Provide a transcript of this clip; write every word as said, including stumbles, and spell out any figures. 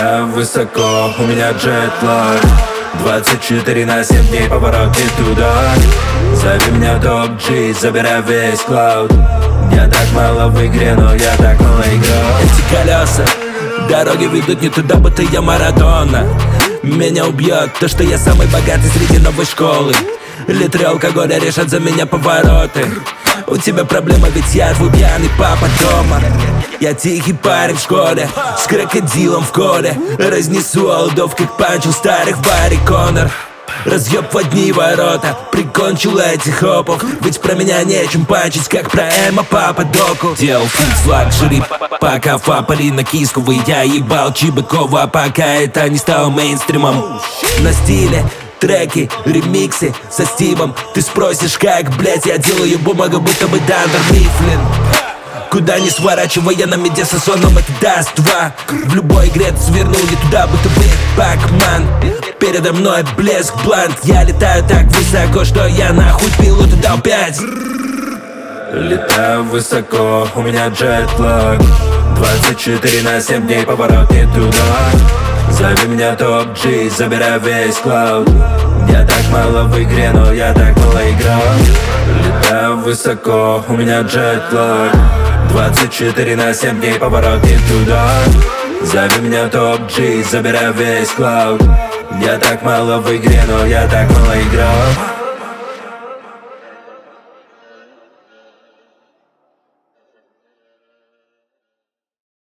Летаю высоко, у меня джетлаг. Двадцать четыре на семь дней, поворот не туда. Зови меня топ-джи, забирай весь клауд. Я так мало в игре, но я так мало играл. Эти колеса, дороги ведут не туда, будто я Марадона. Меня убьет то, что я самый богатый среди новой школы. Литры алкоголя решат за меня повороты. У тебя проблема, ведь я твой пьяный папа дома. Я тихий парень в школе, с крокодилом в коле. Разнесу олдов, как панчил старых Барри Коннор. Разъеб в одни ворота, прикончил этих хопов. Ведь про меня нечем панчить, как про Эма Папа Доку. Делал фикс в лакшери, пока фапали на Кисковой. Я ебал Чебыкова, пока это не стало мейнстримом. На стиле треки, ремиксы со Стивом. Ты спросишь, как, блять, я делаю бумагу, будто бы Дандер Мифлин. Куда не сворачивая на медиасосоном, это даст два. В любой игре ты свернул не туда, будто бы Пакман. Передо мной блеск блант. Я летаю так высоко, что я нахуй пилоту дал пять. Летаю высоко, у меня джетлаг. Двадцать четыре на семь дней, поворот не туда. Зови меня топ-джи, забирай весь клауд. Я так мало в игре, но я так мало играл. Летаю высоко, у меня джетлаг. Двадцать четыре на семь дней, поворот не туда. Зови меня топ-джи, забирай весь клауд. Я так мало в игре, но я так мало играл.